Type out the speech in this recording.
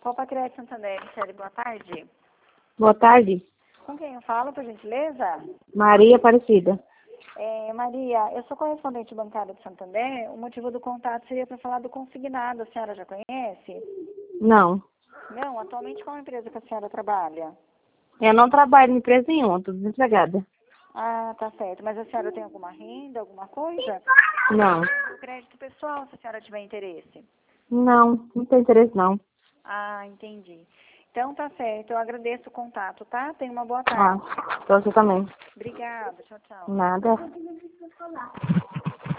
Copa Crédito Santander, Michele, boa tarde. Boa tarde. Com quem eu falo, por gentileza? Maria Aparecida. Maria, eu sou correspondente bancária do Santander. O motivo do contato seria para falar do consignado. A senhora já conhece? Não. Não, atualmente qual empresa que a senhora trabalha? Eu não trabalho em empresa nenhuma, estou desempregada. Ah, tá certo. Mas a senhora tem alguma renda, alguma coisa? Não. O crédito pessoal, se a senhora tiver interesse. Não tem interesse não. Ah, entendi. Então tá certo. Eu agradeço o contato, tá? Tenha uma boa tarde. Pra você também. Obrigada. Tchau, tchau. Nada.